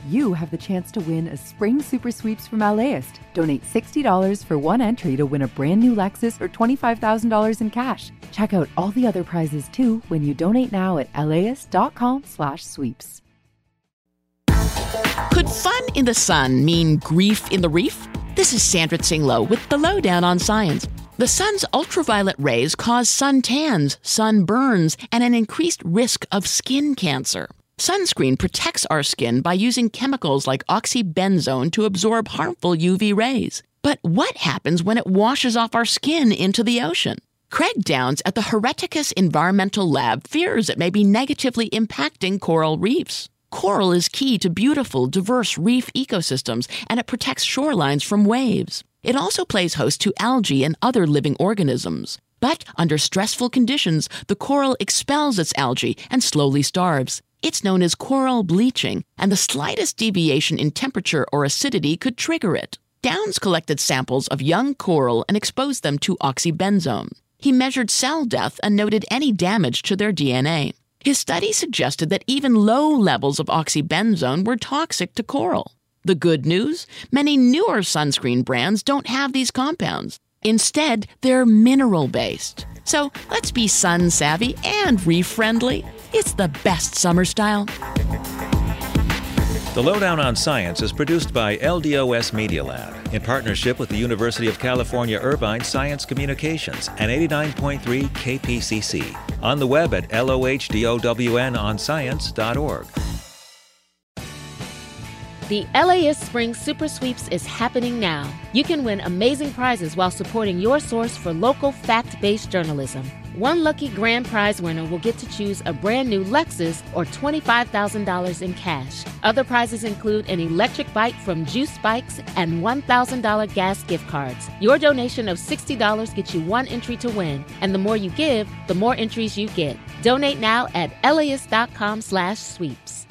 you have the chance to win a Spring Super Sweeps from LAist. Donate $60 for one entry to win a brand new Lexus or $25,000 in cash. Check out all the other prizes too when you donate now at LAist.com/sweeps. Could fun in the sun mean grief in the reef? This is Sandra Tsinglow with the Lowdown on Science. The sun's ultraviolet rays cause suntans, sunburns, and an increased risk of skin cancer. Sunscreen protects our skin by using chemicals like oxybenzone to absorb harmful UV rays. But what happens when it washes off our skin into the ocean? Craig Downs at the Hereticus Environmental Lab fears it may be negatively impacting coral reefs. Coral is key to beautiful, diverse reef ecosystems, and it protects shorelines from waves. It also plays host to algae and other living organisms. But under stressful conditions, the coral expels its algae and slowly starves. It's known as coral bleaching, and the slightest deviation in temperature or acidity could trigger it. Downs collected samples of young coral and exposed them to oxybenzone. He measured cell death and noted any damage to their DNA. His study suggested that even low levels of oxybenzone were toxic to coral. The good news? Many newer sunscreen brands don't have these compounds. Instead, they're mineral-based. So let's be sun-savvy and reef-friendly. It's the best summer style. The Lowdown on Science is produced by LDOS Media Lab in partnership with the University of California Irvine Science Communications and 89.3 KPCC. On the web at LOHDOWNonscience.org. The LAist Spring Super Sweeps is happening now. You can win amazing prizes while supporting your source for local fact-based journalism. One lucky grand prize winner will get to choose a brand new Lexus or $25,000 in cash. Other prizes include an electric bike from Juice Bikes and $1,000 gas gift cards. Your donation of $60 gets you one entry to win, and the more you give, the more entries you get. Donate now at LAist.com/sweeps.